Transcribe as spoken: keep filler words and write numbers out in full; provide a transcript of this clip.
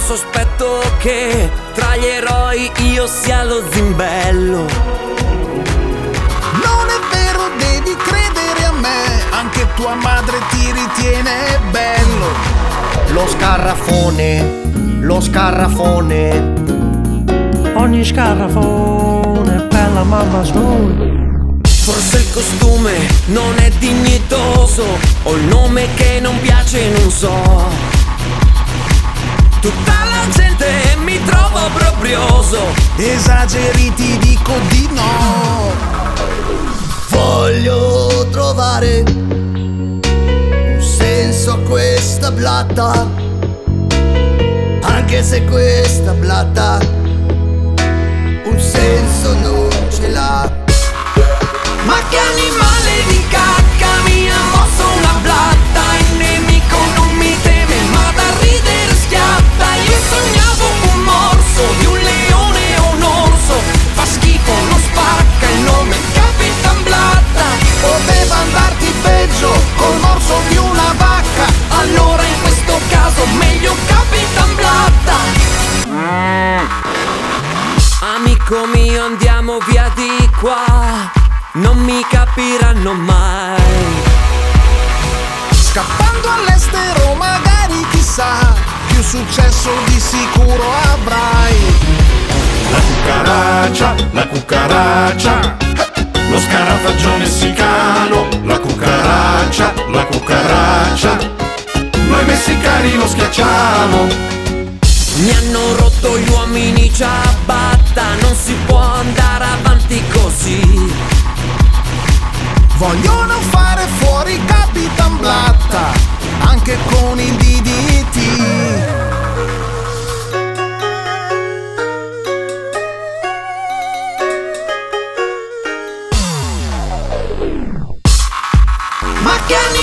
sospetto che tra gli eroi io sia lo zimbello. Non è vero, devi credere a me, anche tua madre ti ritiene bello. Lo scarrafone, lo scarrafone. Ogni scarrafone è bella mamma sua. Forse il costume non è dignitoso, o il nome che non piace non so. Tutta la gente mi trova obbrobrioso. Esageri, ti dico di no. Voglio trovare un senso a questa blatta, anche se questa blatta un senso non ce l'ha. Ma che animale di cacca mi ha mosso una blatta? Il nemico non mi teme ma da ridere schiatta. Io sognavo un morso di un leone o un orso. Fa schifo, non spacca, il nome è Capitan Blatta. Poteva andarti peggio col morso di una vacca. Allora in questo caso meglio Capitan Blatta. Amico mio, andiamo via di qua, non mi capiranno mai. Scappando all'estero magari chissà, più successo di sicuro avrai. La cucaraccia, la cucaraccia, lo scarafaggio messicano. La cucaraccia, la cucaraccia, noi messicani lo schiacciamo. Mi hanno rotto gli uomini ciabatta, non si può andare avanti così. Vogliono fare fuori Capitan Blatta, anche con il D D T. Ma che